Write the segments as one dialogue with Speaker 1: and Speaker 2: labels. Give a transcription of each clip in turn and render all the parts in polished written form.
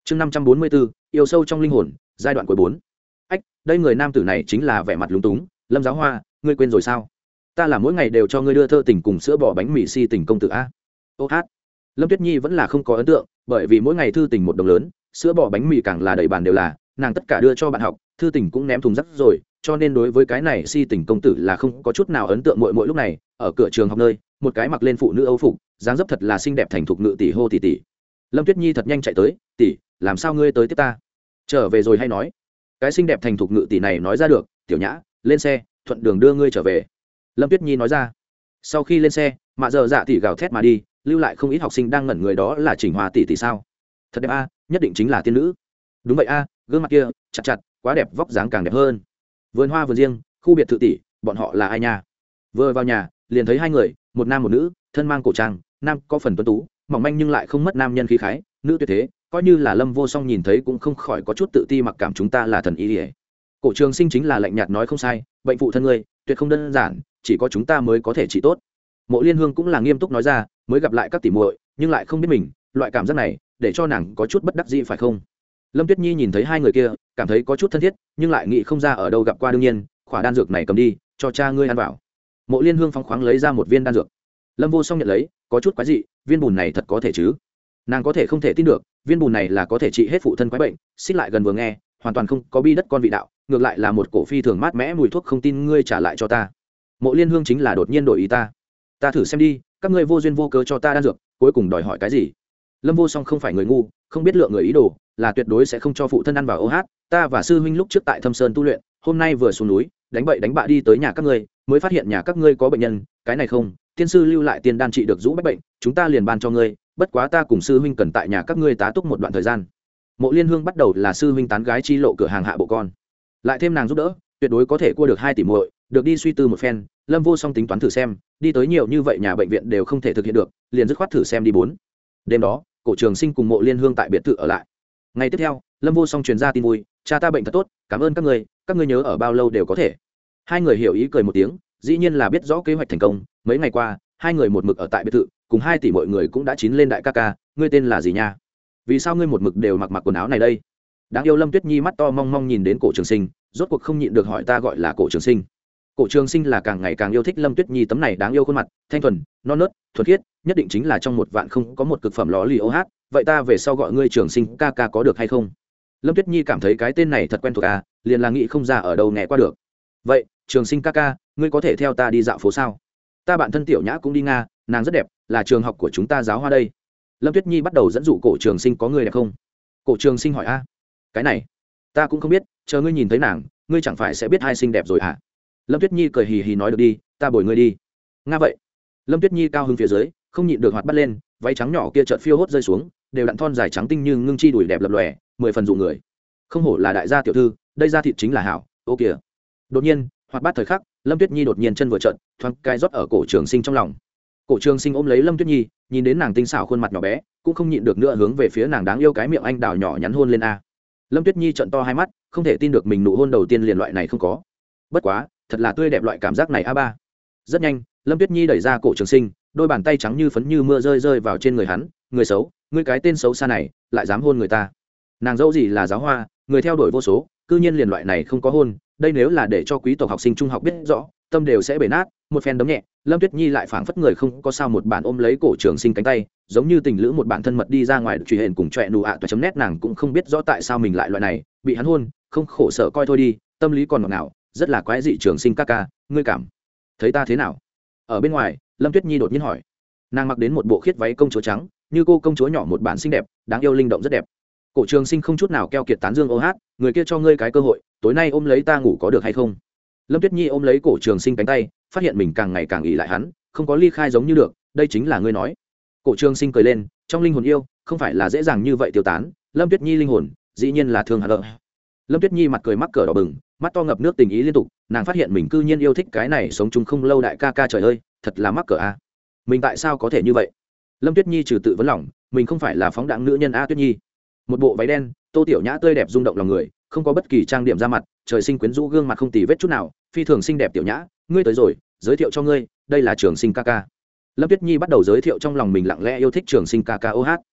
Speaker 1: chương 544, yêu sâu trong linh hồn, giai đoạn cuối 4. Ách, đây người nam tử này chính là vẻ mặt lúng túng. Lâm Giáo Hoa, ngươi quên rồi sao? Ta là mỗi ngày đều cho ngươi đưa thơ tình cùng sữa bò bánh mì si tình công tử a. Ô hát. Lâm Tuyết Nhi vẫn là không có ấn tượng, bởi vì mỗi ngày thư tình một đồng lớn, sữa bò bánh mì càng là đầy bàn đều là, nàng tất cả đưa cho bạn học, thư tình cũng ném thùng rác rồi, cho nên đối với cái này si tình công tử là không có chút nào ấn tượng. Mỗi lúc này, ở cửa trường học nơi, một cái mặc lên phụ nữ âu phục, dáng dấp thật là xinh đẹp thành thục ngự tỷ hô tỷ tỷ. Lâm Tuyết Nhi thật nhanh chạy tới, tỷ, làm sao ngươi tới tiếp ta? Trở về rồi hay nói? Cái xinh đẹp thành thục ngự tỷ này nói ra được, tiểu nhã, lên xe, thuận đường đưa ngươi trở về. Lâm Tuyết Nhi nói ra. Sau khi lên xe, mạ giờ dạ tỷ gào thét mà đi, lưu lại không ít học sinh đang ngẩn người. Đó là Trình Hoa tỷ tỷ sao? Thật đẹp a, nhất định chính là tiên nữ. Đúng vậy a, gương mặt kia chặt chặt, quá đẹp, vóc dáng càng đẹp hơn. Vườn hoa vườn riêng, khu biệt thự tỷ, bọn họ là ai nha? Vừa vào nhà, liền thấy hai người, một nam một nữ, thân mang cổ trang, nam có phần tuấn tú, mỏng manh nhưng lại không mất nam nhân khí khái, nữ tuyệt thế, coi như là Lâm Vô Song nhìn thấy cũng không khỏi có chút tự ti mặc cảm. Chúng ta là thần y ỉa. Cổ Trường Sinh chính là lạnh nhạt nói không sai, bệnh phụ thân ngươi tuyệt không đơn giản, chỉ có chúng ta mới có thể trị tốt. Mộ Liên Hương cũng là nghiêm túc nói ra, mới gặp lại các tỷ muội nhưng lại không biết mình, loại cảm giác này để cho nàng có chút bất đắc dĩ phải không? Lâm Tuyết Nhi nhìn thấy hai người kia, cảm thấy có chút thân thiết, nhưng lại nghĩ không ra ở đâu gặp qua. Đương nhiên, khỏa đan dược này cầm đi, cho cha ngươi ăn vào. Mộ Liên Hương phóng khoáng lấy ra một viên đan dược. Lâm Vô Song nhận lấy, có chút quái dị, viên bùn này thật có thể chứ? Nàng có thể không thể tin được, viên bùn này là có thể trị hết phụ thân quái bệnh. Xích lại gần vừa nghe, hoàn toàn không có bi đất con vị đạo, ngược lại là một cổ phi thường mát mẽ mùi thuốc. Không tin ngươi trả lại cho ta. Mộ Liên Hương chính là đột nhiên đổi ý ta thử xem đi, các ngươi vô duyên vô cớ cho ta đan dược, cuối cùng đòi hỏi cái gì? Lâm Vô Song không phải người ngu, không biết lượng người ý đồ, là tuyệt đối sẽ không cho phụ thân ăn vào. Ô hát, ta và sư huynh lúc trước tại Thâm Sơn tu luyện, hôm nay vừa xuống núi, đánh bậy đánh bạ đi tới nhà các ngươi, mới phát hiện nhà các ngươi có bệnh nhân, cái này không, tiên sư lưu lại tiền đan trị được rũ bách bệnh, chúng ta liền ban cho ngươi, bất quá ta cùng sư huynh cần tại nhà các ngươi tá túc một đoạn thời gian. Mộ Liên Hương bắt đầu là sư huynh tán gái chi lộ cửa hàng hạ bộ con, lại thêm nàng giúp đỡ, tuyệt đối có thể cua được 2 tỷ muội. Được đi suy tư một phen, Lâm Vô Song tính toán thử xem, đi tới nhiều như vậy nhà bệnh viện đều không thể thực hiện được, liền dứt khoát thử xem đi 4. Đêm đó, Cổ Trường Sinh cùng Mộ Liên Hương tại biệt thự ở lại. Ngày tiếp theo, Lâm Vô Song truyền ra tin vui, cha ta bệnh thật tốt, cảm ơn các ngươi nhớ ở bao lâu đều có thể. Hai người hiểu ý cười một tiếng, dĩ nhiên là biết rõ kế hoạch thành công. Mấy ngày qua, hai người một mực ở tại biệt thự, cùng 2 tỷ mọi người cũng đã chín lên. Đại ca ca, ngươi tên là gì nha? Vì sao ngươi một mực đều mặc quần áo này đây? Đáng yêu Lâm Tuyết Nhi mắt to mong mong nhìn đến Cổ Trường Sinh, rốt cuộc không nhịn được hỏi. Ta gọi là Cổ Trường Sinh. Cổ Trường Sinh là càng ngày càng yêu thích Lâm Tuyết Nhi tấm này đáng yêu khuôn mặt, thanh thuần, non nớt, thuần khiết, nhất định chính là trong một vạn không có một cực phẩm ló lì. Ô hát, vậy ta về sau gọi ngươi Trường Sinh ca ca có được hay không? Lâm Tuyết Nhi cảm thấy cái tên này thật quen thuộc à, liền là nghĩ không ra ở đâu nghe qua được. Vậy, Trường Sinh ca ca, ngươi có thể theo ta đi dạo phố sao? Ta bạn thân Tiểu Nhã cũng đi Nga, nàng rất đẹp, là trường học của chúng ta giáo hoa đây. Lâm Tuyết Nhi bắt đầu dẫn dụ Cổ Trường Sinh. Có người đẹp không? Cổ Trường Sinh hỏi. Cái này ta cũng không biết, chờ ngươi nhìn thấy nàng, ngươi chẳng phải sẽ biết hai xinh đẹp rồi à? Lâm Tuyết Nhi cười hì hì nói. Được đi, ta bồi ngươi đi. Nga vậy. Lâm Tuyết Nhi cao hứng phía dưới, không nhịn được hoạt bắt lên, váy trắng nhỏ kia chợt phiêu hốt rơi xuống, đều đặn thon dài trắng tinh như ngưng chi đùi đẹp lập lòe, 10 phần dụ người. Không hổ là đại gia tiểu thư, đây ra thịt chính là hảo. Ô kìa. Đột nhiên, hoạt bát thời khắc, Lâm Tuyết Nhi đột nhiên chân vừa trợn, thoáng cái rót ở Cổ Trường Sinh trong lòng. Cổ Trường Sinh ôm lấy Lâm Tuyết Nhi, nhìn đến nàng tinh xảo khuôn mặt nhỏ bé, cũng không nhịn được nữa hướng về phía nàng đáng yêu cái miệng anh đào nhỏ nhắn hôn lên a. Lâm Tuyết Nhi trợn to hai mắt, không thể tin được mình nụ hôn đầu tiên liền loại này không có. Bất quá, thật là tươi đẹp loại cảm giác này a ba. Rất nhanh, Lâm Tuyết Nhi đẩy ra Cổ Trường Sinh, đôi bàn tay trắng như phấn như mưa rơi vào trên người hắn. Người xấu, ngươi cái tên xấu xa này, lại dám hôn người ta. Nàng dẫu gì là giáo hoa, người theo đuổi vô số, cư nhiên liền loại này không có hôn, đây nếu là để cho quý tộc học sinh trung học biết rõ, tâm đều sẽ bể nát. Một phen đấm nhẹ, Lâm Tuyết Nhi lại phảng phất người không có sao một bản ôm lấy Cổ Trường Sinh cánh tay, giống như tình lữ một bạn thân mật đi ra ngoài truy hẹn cùng chọe nụ ạ toa .net. Nàng cũng không biết rõ tại sao mình lại loại này, bị hắn hôn, không khổ sở coi thôi đi, tâm lý còn ngọt ngào, rất là quái dị. Trường Sinh ca ca, ngươi cảm thấy ta thế nào? Ở bên ngoài, Lâm Tuyết Nhi đột nhiên hỏi. Nàng mặc đến một bộ khiết váy công chúa trắng, như cô công chúa nhỏ một bản xinh đẹp, đáng yêu linh động rất đẹp. Cổ Trường Sinh không chút nào keo kiệt tán dương. Ô hát, người kia cho ngươi cái cơ hội, tối nay ôm lấy ta ngủ có được hay không? Lâm Tuyết Nhi ôm lấy Cổ Trường Sinh cánh tay, phát hiện mình càng ngày càng ỷ lại hắn, không có ly khai giống như được, đây chính là ngươi nói. Cổ Trường Sinh cười lên, trong linh hồn yêu không phải là dễ dàng như vậy tiêu tán. Lâm Tuyết Nhi linh hồn dĩ nhiên là thương hạt lợi. Lâm Tuyết Nhi mặt cười mắc cỡ đỏ bừng, mắt to ngập nước tình ý liên tục. Nàng phát hiện mình cư nhiên yêu thích cái này sống chung không lâu đại ca ca. Trời ơi, thật là mắc cỡ a. Mình tại sao có thể như vậy? Lâm Tuyết Nhi trừ tự vấn lòng, mình không phải là phóng đãng nữ nhân a. Tuyết Nhi, một bộ váy đen, Tô Tiểu Nhã tươi đẹp rung động lòng người, không có bất kỳ trang điểm ra mặt, trời sinh quyến rũ, gương mặt không tì vết chút nào, phi thường xinh đẹp. Tiểu Nhã, ngươi tới rồi, giới thiệu cho ngươi, đây là Trường Sinh ca ca. Lâm Tuyết Nhi bắt đầu giới thiệu trong lòng mình lặng lẽ yêu thích Trường Sinh ca ca. Ô hát,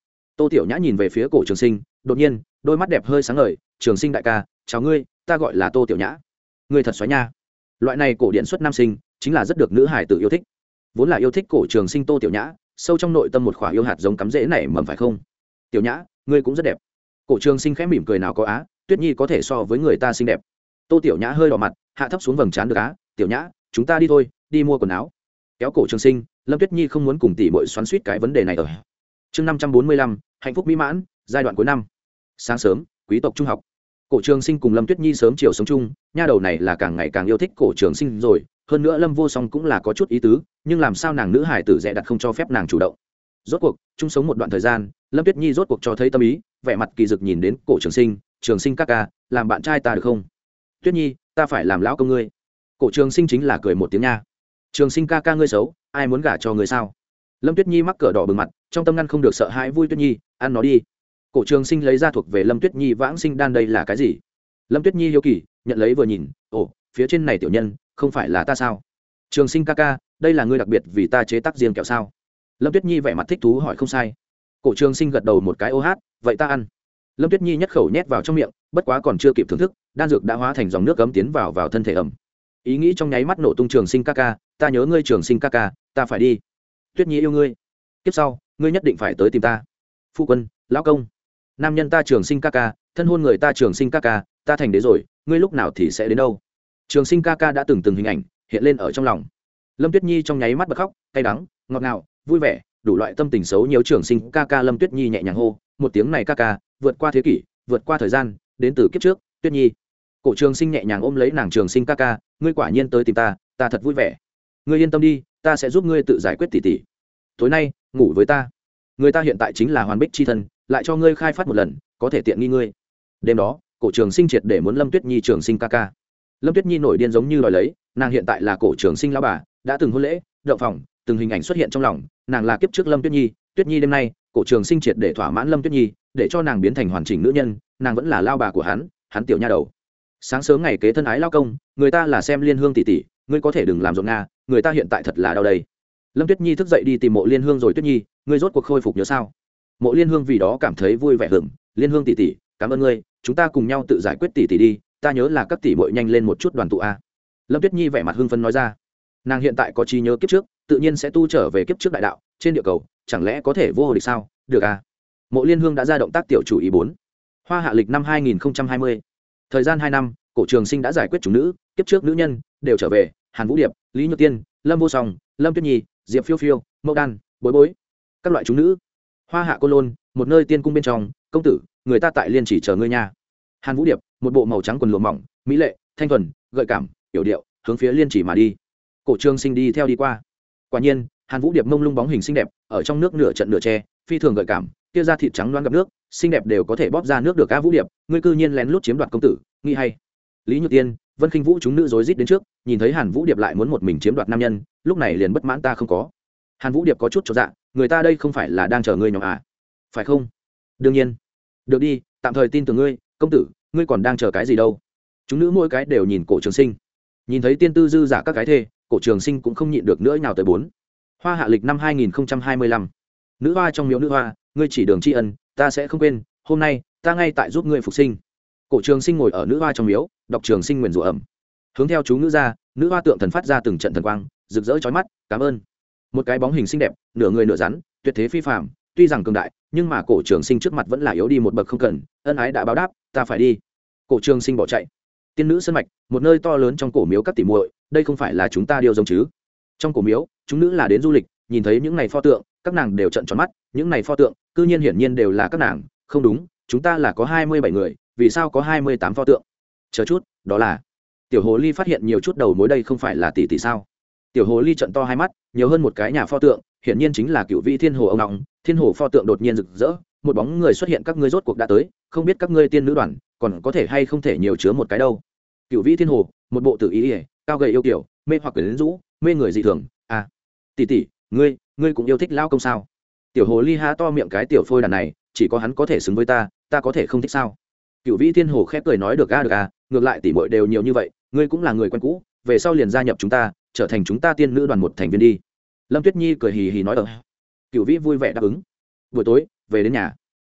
Speaker 1: Tô Tiểu Nhã nhìn về phía Cổ Trường Sinh, đột nhiên đôi mắt đẹp hơi sáng ngời. Trường Sinh đại ca, chào ngươi, ta gọi là Tô Tiểu Nhã. Ngươi thật xoáy nha. Loại này cổ điển xuất nam sinh chính là rất được nữ hải tử yêu thích. Vốn là yêu thích Cổ Trường Sinh Tô Tiểu Nhã, sâu trong nội tâm một khỏa yêu hạt giống cắm rễ nảy mầm phải không? Tiểu Nhã, ngươi cũng rất đẹp. Cổ Trường Sinh khẽ mỉm cười, nào có á, Tuyết Nhi có thể so với người ta xinh đẹp. Tô Tiểu Nhã hơi đỏ mặt, hạ thấp xuống vầng trán, được á, Tiểu Nhã, chúng ta đi thôi, đi mua quần áo. Kéo Cổ Trường Sinh, Lâm Tuyết Nhi không muốn cùng tỷ muội xoắn xuýt cái vấn đề này ở. Chương 545, hạnh phúc mỹ mãn, giai đoạn cuối năm. Sáng sớm, quý tộc trung học. Cổ Trường Sinh cùng Lâm Tuyết Nhi sớm chiều sống chung, nha đầu này là càng ngày càng yêu thích Cổ Trường Sinh rồi, hơn nữa Lâm Vô Song cũng là có chút ý tứ, nhưng làm sao nàng nữ hải tử dè đặt không cho phép nàng chủ động. Rốt cuộc, chung sống một đoạn thời gian, Lâm Tuyết Nhi rốt cuộc cho thấy tâm ý, vẻ mặt kỳ dực nhìn đến Cổ Trường Sinh, "Trường Sinh ca ca, làm bạn trai ta được không?" "Tuyết Nhi, ta phải làm lão công ngươi." Cổ Trường Sinh chính là cười một tiếng nha. "Trường Sinh ca ca ngươi xấu, ai muốn gả cho ngươi sao?" Lâm Tuyết Nhi mắc cỡ đỏ bừng mặt, trong tâm ngăn không được sợ hãi. "Vui Tuyết Nhi, ăn nó đi." Cổ Trường Sinh lấy ra thuộc về Lâm Tuyết Nhi vãng sinh đan, đây là cái gì? Lâm Tuyết Nhi hiếu kỳ nhận lấy vừa nhìn, ồ, phía trên này tiểu nhân không phải là ta sao? Trường Sinh ca ca, đây là ngươi đặc biệt vì ta chế tác riêng kẹo sao? Lâm Tuyết Nhi vẻ mặt thích thú hỏi. "Không sai." Cổ Trường Sinh gật đầu một cái, "Ô hát, vậy ta ăn." Lâm Tuyết Nhi nhất khẩu nhét vào trong miệng, bất quá còn chưa kịp thưởng thức, đan dược đã hóa thành dòng nước cấm tiến vào thân thể ẩm. Ý nghĩ trong nháy mắt nổ tung. "Trường Sinh ca ca, ta nhớ ngươi. Trường Sinh ca ca, ta phải đi." "Tuyết Nhi yêu ngươi, kiếp sau ngươi nhất định phải tới tìm ta." "Phu quân, lão công, nam nhân ta Trường Sinh ca ca, thân hôn người ta Trường Sinh ca ca, ta thành đế rồi, ngươi lúc nào thì sẽ đến đâu?" Trường Sinh ca ca đã từng hình ảnh hiện lên ở trong lòng. Lâm Tuyết Nhi trong nháy mắt bật khóc, cay đắng, ngọt ngào, vui vẻ, đủ loại tâm tình xấu nhiều. "Trường Sinh ca ca." Lâm Tuyết Nhi nhẹ nhàng hô một tiếng này, "Ca ca." Vượt qua thế kỷ, vượt qua thời gian, đến từ kiếp trước, Tuyết Nhi. Cổ Trường Sinh nhẹ nhàng ôm lấy nàng. "Trường Sinh ca ca, ngươi quả nhiên tới tìm ta, ta thật vui vẻ. Ngươi yên tâm đi, ta sẽ giúp ngươi tự giải quyết tỷ tỷ. Tối nay ngủ với ta. Người ta hiện tại chính là hoàn bích chi thân, lại cho ngươi khai phát một lần, có thể tiện nghi ngươi." Đêm đó, Cổ Trường Sinh triệt để muốn Lâm Tuyết Nhi. "Trường Sinh ca ca." Lâm Tuyết Nhi nổi điên giống như đòi lấy, nàng hiện tại là Cổ Trường Sinh lão bà, đã từng hôn lễ, động phòng, từng hình ảnh xuất hiện trong lòng, nàng là kiếp trước Lâm Tuyết Nhi. Tuyết Nhi đêm nay, Cổ Trường Sinh triệt để thỏa mãn Lâm Tuyết Nhi, để cho nàng biến thành hoàn chỉnh nữ nhân, nàng vẫn là lao bà của hắn tiểu nha đầu. Sáng sớm ngày kế thân ái lao công, người ta là xem Liên Hương tỷ tỷ, ngươi có thể đừng làm rộn nga, người ta hiện tại thật là đau đây. Lâm Tuyết Nhi thức dậy đi tìm Mộ Liên Hương rồi. "Tuyết Nhi, ngươi rốt cuộc khôi phục nhớ sao?" Mộ Liên Hương vì đó cảm thấy vui vẻ hưởng. "Liên Hương tỷ tỷ, cảm ơn ngươi, chúng ta cùng nhau tự giải quyết tỷ tỷ đi, ta nhớ là các tỷ muội nhanh lên một chút đoàn tụ a." Lâm Tuyết Nhi vẻ mặt hưng phấn nói ra. Nàng hiện tại có trí nhớ kiếp trước, tự nhiên sẽ tu trở về kiếp trước đại đạo, trên địa cầu, chẳng lẽ có thể vô địch sao? Được a. Mộ Liên Hương đã ra động tác tiểu chủ ý 4. Hoa hạ lịch năm 2020. Thời gian 2 năm, Cổ Trường Sinh đã giải quyết chúng nữ, kiếp trước nữ nhân đều trở về, Hàn Vũ Điệp, Lý Nhược Tiên, Lâm Vô Song, Lâm Tuyết Nhi, Diệp Phiêu Phiêu, Mậu Đan, Bối Bối, các loại chúng nữ. Hoa hạ Côn Lôn, một nơi tiên cung bên trong, "Công tử, người ta tại liên chỉ chờ ngươi nha." Hàn Vũ Điệp, một bộ màu trắng quần lụa mỏng, mỹ lệ, thanh thuần, gợi cảm, yểu điệu, hướng phía liên chỉ mà đi. Cổ Trường Sinh đi theo đi qua. Quả nhiên, Hàn Vũ Điệp mông lung bóng hình xinh đẹp, ở trong nước nửa trận nửa che, phi thường gợi cảm, kia da thịt trắng loáng gặp nước, xinh đẹp đều có thể bóp ra nước được. "Á Vũ Điệp, ngươi cư nhiên lén lút chiếm đoạt công tử, nghi hay?" Lý Nhược Tiên, Vân Khinh Vũ chúng nữ rối rít đến trước, nhìn thấy Hàn Vũ Điệp lại muốn một mình chiếm đoạt nam nhân, lúc này liền bất mãn. "Ta không có." Hàn Vũ Điệp có chút chột dạ, "người ta đây không phải là đang chờ ngươi nhóm à? Phải không?" "Đương nhiên." "Được đi, tạm thời tin tưởng ngươi, công tử, ngươi còn đang chờ cái gì đâu?" Chúng nữ mỗi cái đều nhìn Cổ Trường Sinh. Nhìn thấy tiên tư dư giả các cái thê, Cổ Trường Sinh cũng không nhịn được nữa nào tới 4. Hoa hạ lịch năm 2025. Nữ hoa trong miếu nữ hoa, ngươi chỉ đường tri ân, ta sẽ không quên, hôm nay ta ngay tại giúp ngươi phục sinh. Cổ Trường Sinh ngồi ở nữ hoa trong miếu, đọc Trường Sinh nguyền rủa ẩm. Hướng theo chú ngữ ra, nữ hoa tượng thần phát ra từng trận thần quang, rực rỡ chói mắt. "Cảm ơn." Một cái bóng hình xinh đẹp, nửa người nửa rắn, tuyệt thế phi phàm, tuy rằng cường đại, nhưng mà Cổ Trường Sinh trước mặt vẫn là yếu đi một bậc. "Không cần, ân ái đã báo đáp, ta phải đi." Cổ Trường Sinh bỏ chạy. Tiên nữ sân mạch, một nơi to lớn trong cổ miếu các tỷ muội, đây không phải là chúng ta điều giống chứ? Trong cổ miếu, chúng nữ là đến du lịch, nhìn thấy những này pho tượng, các nàng đều trợn tròn mắt, những này pho tượng, cư nhiên hiển nhiên đều là các nàng, không đúng, chúng ta là có 27 người, vì sao có 28 pho tượng? Chờ chút, đó là Tiểu Hồ Ly phát hiện nhiều chút đầu mối, đây không phải là tỷ tỷ sao? Tiểu Hồ Ly trợn to hai mắt, nhiều hơn một cái nhà pho tượng, hiển nhiên chính là Cửu Vĩ Thiên Hồ ông ngọng, Thiên Hồ pho tượng đột nhiên rực rỡ, một bóng người xuất hiện. "Các ngươi rốt cuộc đã tới, không biết các ngươi tiên nữ đoàn còn có thể hay không thể nhiều chứa một cái đâu." Cửu Vĩ Thiên Hồ, một bộ tử ý, cao gầy yêu kiều, mê hoặc quyến rũ, mê người dị thường. "À, tỷ tỷ, ngươi cũng yêu thích lao công sao?" Tiểu Hồ Ly há to miệng, cái tiểu phôi đàn này, chỉ có hắn có thể xứng với ta, ta có thể không thích sao? Cửu Vĩ Thiên Hồ khép cười nói. Được a, ngược lại tỷ muội đều nhiều như vậy, ngươi cũng là người quen cũ, về sau liền gia nhập chúng ta, trở thành chúng ta tiên nữ đoàn một thành viên đi." Lâm Tuyết Nhi cười hì hì nói. Cửu Vĩ vui vẻ đáp ứng. Buổi tối về đến nhà,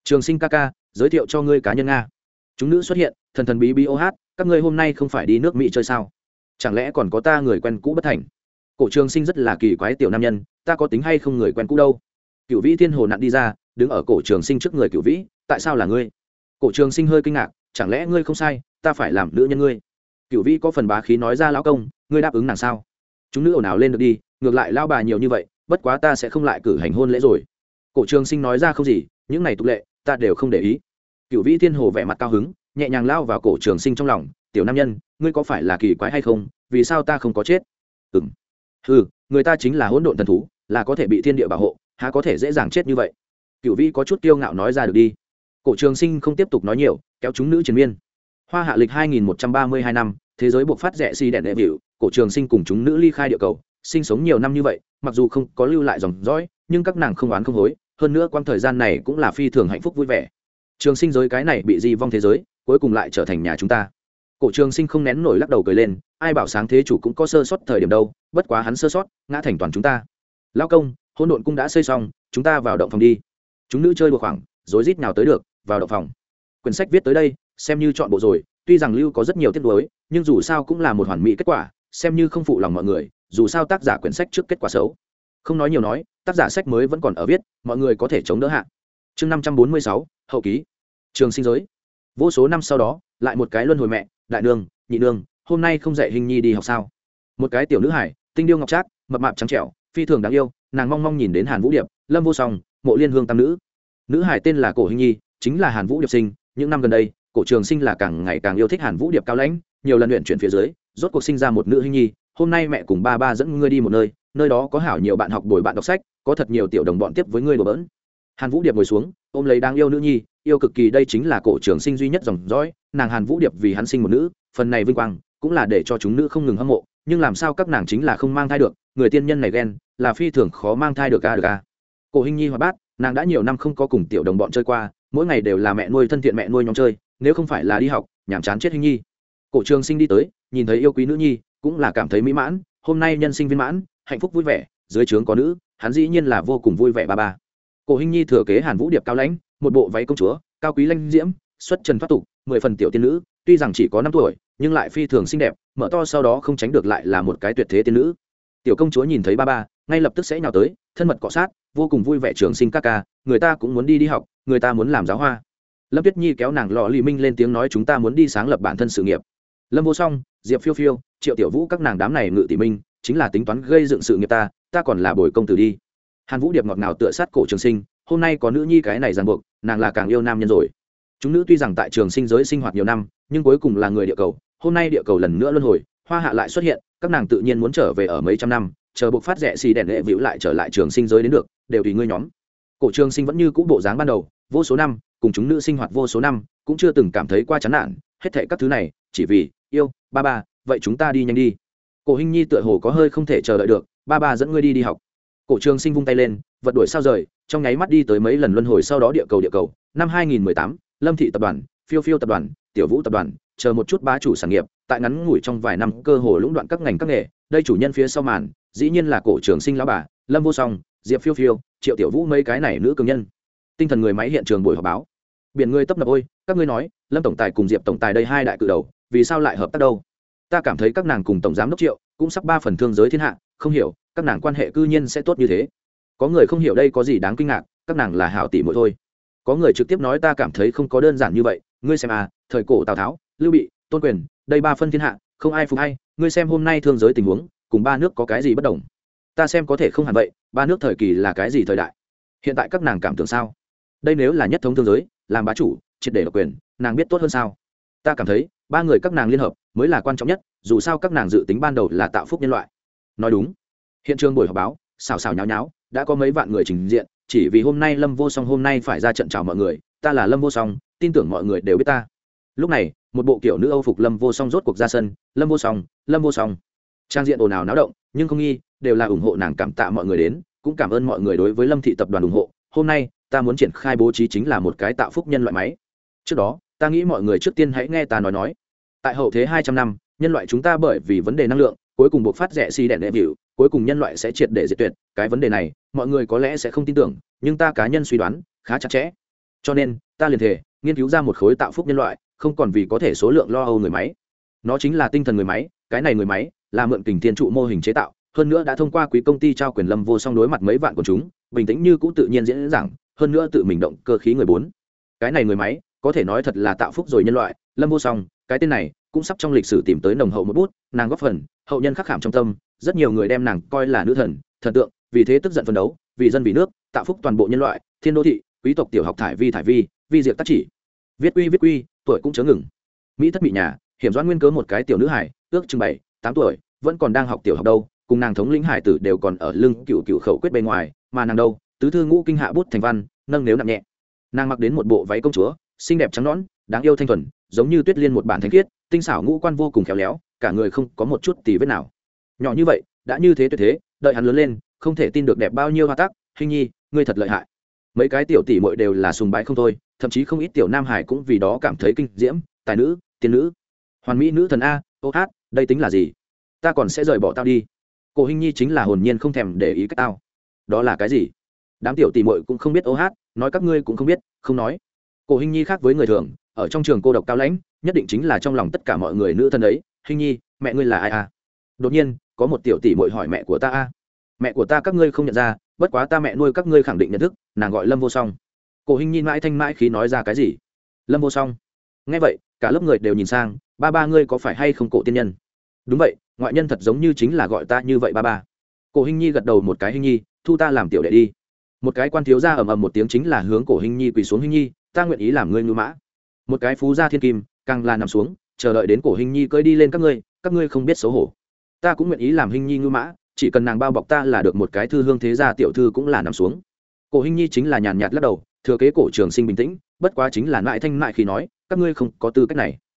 Speaker 1: Trường Sinh ca ca, giới thiệu cho ngươi cá nhân nga. Chúng nữ xuất hiện, thần thần bí bí ô hát, các ngươi hôm nay không phải đi nước Mỹ chơi sao? Chẳng lẽ còn có ta người quen cũ bất thành? Cổ Trường Sinh rất là kỳ quái tiểu nam nhân, ta có tính hay không người quen cũ đâu? Cửu Vĩ Thiên Hồ nặn đi ra, đứng ở Cổ Trường Sinh trước người Cửu Vĩ, tại sao là ngươi? Cổ Trường Sinh hơi kinh ngạc, chẳng lẽ ngươi không sai, ta phải làm nữ nhân ngươi? Cửu Vĩ có phần bá khí nói ra, lão công, ngươi đáp ứng nàng sao? Chúng nữ ồn ào lên được đi, ngược lại lao bà nhiều như vậy, bất quá ta sẽ không lại cử hành hôn lễ rồi. Cổ Trường Sinh nói ra, không gì, những này tục lệ ta đều không để ý. Cửu Vĩ Thiên Hồ vẻ mặt cao hứng, nhẹ nhàng lao vào Cổ Trường Sinh trong lòng, tiểu nam nhân, ngươi có phải là kỳ quái hay không? Vì sao ta không có chết? Người ta chính là hỗn độn thần thú, là có thể bị thiên địa bảo hộ, há có thể dễ dàng chết như vậy? Cửu Vĩ có chút kiêu ngạo nói ra được đi. Cổ Trường Sinh không tiếp tục nói nhiều, kéo chúng nữ triền miên. Hoa hạ lịch 2132 năm, thế giới buộc phát rẻ xi đèn đệ vịu, Cổ Trường Sinh cùng chúng nữ ly khai địa cầu, sinh sống nhiều năm như vậy, mặc dù không có lưu lại dòng dõi, nhưng các nàng không oán không hối, hơn nữa quãng thời gian này cũng là phi thường hạnh phúc vui vẻ. Trường Sinh giới cái này bị di vong thế giới, cuối cùng lại trở thành nhà chúng ta. Cổ Trường Sinh không nén nổi lắc đầu cười lên, ai bảo sáng thế chủ cũng có sơ sót thời điểm đâu, bất quá hắn sơ sót, ngã thành toàn chúng ta. Lão công, hỗn độn cung đã xây xong, chúng ta vào động phòng đi. Chúng nữ chơi đùa khoảng, rối rít nào tới được, vào động phòng. Quyển sách viết tới đây, xem như chọn bộ rồi, tuy rằng lưu có rất nhiều tiết đối, nhưng dù sao cũng là một hoàn mỹ kết quả, xem như không phụ lòng mọi người, dù sao tác giả quyển sách trước kết quả xấu. Không nói nhiều nói, tác giả sách mới vẫn còn ở viết, mọi người có thể chống đỡ hạ. Chương 546, hậu ký. Trường Sinh giới. Vô số năm sau đó, lại một cái luân hồi mẹ, đại nương, nhị nương, hôm nay không dạy Hình Nhi đi học sao? Một cái tiểu nữ hải, tinh điêu ngọc trác, mập mạp trắng trẻo, phi thường đáng yêu, nàng mong mong nhìn đến Hàn Vũ Điệp, Lâm Vô Song, Mộ Liên Hương tam nữ. Nữ hải tên là Cổ Hình Nhi, chính là Hàn Vũ Điệp sinh, những năm gần đây, Cổ Trường Sinh là càng ngày càng yêu thích Hàn Vũ Điệp cao lãnh, nhiều lần luyện chuyển phía dưới, rốt cuộc sinh ra một nữ Hình Nhi. Hôm nay mẹ cùng ba ba dẫn ngươi đi một nơi, nơi đó có hảo nhiều bạn học bồi bạn đọc sách, có thật nhiều tiểu đồng bọn tiếp với ngươi đùa bỡn. Hàn Vũ Điệp ngồi xuống, ôm lấy đáng yêu nữ nhi, yêu cực kỳ, đây chính là Cổ Trường Sinh duy nhất dòng dõi, nàng Hàn Vũ Điệp vì hắn sinh một nữ, phần này vinh quang cũng là để cho chúng nữ không ngừng hâm mộ, nhưng làm sao các nàng chính là không mang thai được, người tiên nhân này ghen, là phi thường khó mang thai được a. Cổ Hình Nhi hoạt bát, nàng đã nhiều năm không có cùng tiểu đồng bọn chơi qua, mỗi ngày đều là mẹ nuôi thân thiện mẹ nuôi nhóm chơi, nếu không phải là đi học, nhàm chán chết Hình Nhi. Cổ Trường Sinh đi tới, nhìn thấy yêu quý nữ nhi, cũng là cảm thấy mỹ mãn, hôm nay nhân sinh viên mãn, hạnh phúc vui vẻ, dưới trướng có nữ, hắn dĩ nhiên là vô cùng vui vẻ ba ba. Cổ Hình Nhi thừa kế Hàn Vũ Điệp cao lãnh, một bộ váy công chúa, cao quý lanh diễm, xuất trần thoát tục, 10 phần tiểu tiên nữ, tuy rằng chỉ có 5 tuổi, nhưng lại phi thường xinh đẹp, mở to sau đó không tránh được lại là một cái tuyệt thế tiên nữ. Tiểu công chúa nhìn thấy ba ba, ngay lập tức sẽ nhào tới, thân mật cọ sát, vô cùng vui vẻ. Trường Sinh ca ca, người ta cũng muốn đi học, người ta muốn làm giáo hoa. Lâm Tuyết Nhi kéo nàng Lọ Lì Minh lên tiếng nói, chúng ta muốn đi sáng lập bản thân sự nghiệp. Lâm Vô Song, Diệp Phiêu Phiêu, Triệu Tiểu Vũ các nàng đám này ngự tỷ minh, chính là tính toán gây dựng sự nghiệp ta còn là bồi công tử đi. Hàn Vũ Điệp ngọt ngào tựa sát Cổ Trường Sinh, hôm nay có nữ nhi cái này ràng buộc, nàng là càng yêu nam nhân rồi. Chúng nữ tuy rằng tại Trường Sinh giới sinh hoạt nhiều năm, nhưng cuối cùng là người địa cầu, hôm nay địa cầu lần nữa luân hồi, Hoa Hạ lại xuất hiện, các nàng tự nhiên muốn trở về ở mấy trăm năm, chờ buộc phát rẻ xì đèn lệ vĩu lại trở lại Trường Sinh giới đến được, đều tùy ngươi nhóm. Cổ Trường Sinh vẫn như cũ bộ dáng ban đầu, vô số năm cùng chúng nữ sinh hoạt vô số năm, cũng chưa từng cảm thấy qua chán nản, hết thảy các thứ này chỉ vì yêu ba ba. Vậy chúng ta đi nhanh đi. Cổ Hình Nhi tựa hồ có hơi không thể chờ đợi được, ba ba dẫn ngươi đi học. Cổ Trường Sinh vung tay lên, vật đuổi sao rời, trong nháy mắt đi tới mấy lần luân hồi sau đó địa cầu. Năm 2018, Lâm Thị tập đoàn, Phiêu Phiêu tập đoàn, Tiểu Vũ tập đoàn, chờ một chút bá chủ sản nghiệp, tại ngắn ngủi trong vài năm cơ hồ lũng đoạn các ngành các nghề, đây chủ nhân phía sau màn, dĩ nhiên là Cổ Trường Sinh lão bà, Lâm Vô Song, Diệp Phiêu Phiêu, Triệu Tiểu Vũ mấy cái này nữ cường nhân. Tinh thần người máy hiện trường buổi họp báo. Biển người tấp nập ôi, các ngươi nói, Lâm tổng tài cùng Diệp tổng tài đây hai đại cự đầu, vì sao lại hợp tác đâu? Ta cảm thấy các nàng cùng tổng giám đốc Triệu cũng sắp 3 phần thương giới thiên hạ, không hiểu, các nàng quan hệ cư nhiên sẽ tốt như thế. Có người không hiểu đây có gì đáng kinh ngạc, các nàng là hảo tỷ muội thôi. Có người trực tiếp nói ta cảm thấy không có đơn giản như vậy, ngươi xem à, thời cổ Tào Tháo, Lưu Bị, Tôn Quyền, đây 3 phân thiên hạ, không ai phục hay, ngươi xem hôm nay thương giới tình huống, cùng 3 nước có cái gì bất đồng? Ta xem có thể không hẳn vậy, 3 nước thời kỳ là cái gì thời đại? Hiện tại các nàng cảm tưởng sao? Đây nếu là nhất thống thương giới, làm bá chủ, triệt để độc quyền, nàng biết tốt hơn sao? Ta cảm thấy, 3 người các nàng liên hợp mới là quan trọng nhất, dù sao các nàng dự tính ban đầu là tạo phúc nhân loại. Nói đúng. Hiện trường buổi họp báo, xào xào nháo nháo, đã có mấy vạn người trình diện, chỉ vì hôm nay Lâm Vô Song hôm nay phải ra trận chào mọi người, ta là Lâm Vô Song, tin tưởng mọi người đều biết ta. Lúc này, một bộ kiểu nữ Âu phục Lâm Vô Song rốt cuộc ra sân, Lâm Vô Song, Lâm Vô Song. Trang diện ồn ào náo động, nhưng không nghi, đều là ủng hộ nàng, cảm tạ mọi người đến, cũng cảm ơn mọi người đối với Lâm Thị tập đoàn ủng hộ. Hôm nay, ta muốn triển khai bố trí chính là một cái tạo phúc nhân loại máy. Trước đó, ta nghĩ mọi người trước tiên hãy nghe ta nói. Tại hậu thế 200 năm, nhân loại chúng ta bởi vì vấn đề năng lượng, cuối cùng buộc phát rẻ xi đèn đệ vịu, cuối cùng nhân loại sẽ triệt để diệt tuyệt. Cái vấn đề này, mọi người có lẽ sẽ không tin tưởng, nhưng ta cá nhân suy đoán khá chặt chẽ. cho nên ta liền thể nghiên cứu ra một khối tạo phúc nhân loại, không còn vì có thể số lượng lo âu người máy. Nó chính là tinh thần người máy. Cái này người máy là mượn kình thiên trụ mô hình chế tạo, hơn nữa đã thông qua quý công ty trao quyền Lâm Vô Song đối mặt mấy vạn của chúng, bình tĩnh như cũ tự nhiên diễn giảng, hơn nữa tự mình động cơ khí người bốn. Cái này người máy có thể nói thật là tạo phúc rồi nhân loại. Lâm Vô Song cái tên này cũng sắp trong lịch sử tìm tới nồng hậu một bút, nàng góp phần hậu nhân khắc khảm trong tâm, rất nhiều người đem nàng coi là nữ thần thần tượng, vì thế tức giận phấn đấu vì dân vì nước, tạo phúc toàn bộ nhân loại, thiên đô thị quý tộc tiểu học thải vi diệt tác chỉ, viết quy tuổi cũng chớ ngừng. Mỹ thất bị nhà hiểm doãn nguyên cớ một cái tiểu nữ hải ước chừng 7-8 tuổi vẫn còn đang học tiểu học đâu, cùng nàng thống lĩnh hải tử đều còn ở lưng cựu khẩu quyết bên ngoài, mà nàng đâu tứ thư ngũ kinh hạ bút thành văn, nâng nếu nặng nhẹ. Nàng mặc đến một bộ váy công chúa xinh đẹp trắng nõn đáng yêu thanh thuần, giống như tuyết liên một bản thánh khiết, tinh xảo ngũ quan vô cùng khéo léo, cả người không có một chút tì vết nào. Nhỏ như vậy đã như thế tuyệt thế, đợi hắn lớn lên không thể tin được đẹp bao nhiêu hoa tác. Hình nhi ngươi thật lợi hại. Mấy cái tiểu tỷ muội đều là sùng bái không thôi, thậm chí không ít tiểu nam hải cũng vì đó cảm thấy kinh diễm. Tài nữ, tiên nữ, hoàn mỹ nữ thần a, ô hát, đây tính là gì? Ta còn sẽ rời bỏ tao đi. Cổ Hình nhi chính là hồn nhiên không thèm để ý cách tao. Đó là cái gì? Đám tiểu tỷ muội cũng không biết ô hát, nói các ngươi cũng không biết, không nói. Cổ Hình nhi khác với người thường, ở trong trường cô độc cao lãnh, nhất định chính là trong lòng tất cả mọi người nữ thần ấy. Hình nhi, mẹ ngươi là ai a? Đột nhiên có một tiểu tỷ muội hỏi mẹ của ta a. Mẹ của ta các ngươi không nhận ra, bất quá ta mẹ nuôi các ngươi khẳng định nhận thức, nàng gọi Lâm Vô Song. Cổ Hình nhi mãi thanh mãi khí nói ra cái gì? Lâm Vô Song. Nghe vậy cả lớp người đều nhìn sang, ba ngươi có phải hay không Cổ tiên nhân? Đúng vậy, ngoại nhân thật giống như chính là gọi ta như vậy ba. Cổ Hình nhi gật đầu một cái. Hình nhi thu ta làm tiểu đệ đi. Một cái quan thiếu gia ầm ầm một tiếng chính là hướng Cổ Hình nhi quỳ xuống. Hình nhi ta nguyện ý làm ngươi ngưu mã. Một cái phú gia thiên kim càng là nằm xuống chờ đợi đến Cổ Hình nhi cưỡi đi lên. Các ngươi không biết xấu hổ. Ta cũng nguyện ý làm Hình nhi ngưu mã, chỉ cần nàng bao bọc ta là được. Một cái thư hương thế gia tiểu thư cũng là nằm xuống. Cổ Hình nhi chính là nhàn nhạt lắc đầu, thừa kế Cổ Trường Sinh bình tĩnh, bất quá chính là mại thanh mại khi nói các ngươi không có tư cách này.